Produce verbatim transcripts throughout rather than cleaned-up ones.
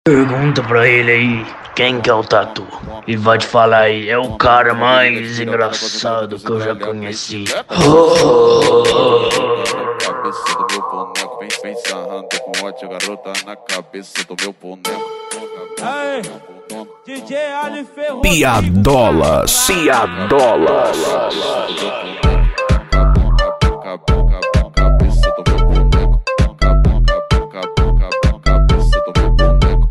Pergunta pra ele aí, quem que é o Tatu? E vai te falar aí, é o cara mais engraçado que eu já conheci. Cabeça do meu boneco, vem, vem sarrando com ódio, garota na cabeça do meu boneco. Aê, D J Ali Ferro. Piadolas, piadolas. Cabeça do meu boneco, cabeça do meu boneco,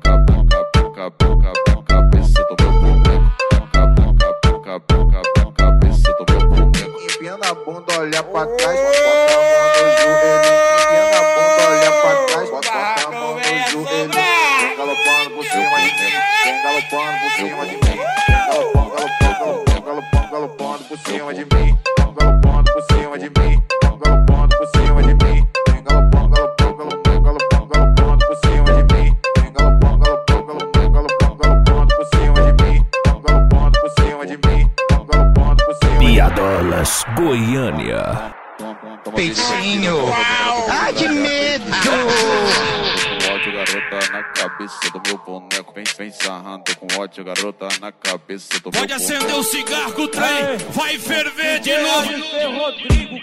cabeça do meu boneco, cabeça do meu boneco. Empina a bunda, olha pra trás, bota a mão no joelho. Empina a bunda, olha pra trás, bota a mão no joelho. Vem galopando por cima de mim, vem galopando por cima de mim, galopando, galopando, galopando, galopando por cima de mim, galopando por cima de mim, galopando por cima de mim, vem galopando, galopando, galopando, galopando por cima de mim, vem galopando, galopando, galopando, galopando por cima de mim, galopando por cima de mim, galopando por cima de mim. Piadolas, Goiânia. Peitinho, ai que medo! Ódio, garota na cabeça do meu boneco, vem, vem sarrando com ódio, garota na cabeça do meu boneco. Pode acender o cigarro que o trem vai ferver de novo. D J Rodrigo,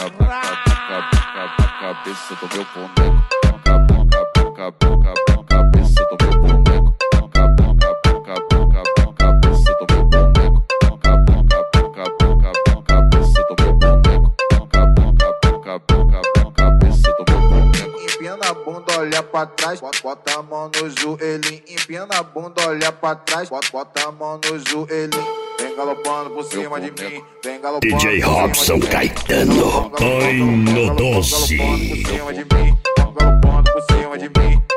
Cabeça do meu boneco, cabeça do meu boneco, cabeça do meu boneco, cabeça do meu boneco, cabeça do meu boneco. Empina a bunda, olha pra trás, bota, bota a mão no joelho. Empina a bunda, olha pra trás, bota, bota a mão no joelho. Vem galopando por cima de mim, vem galopando D J Robson Caetano, ai no doce. galopando por cima de mim, galopando por cima de mim.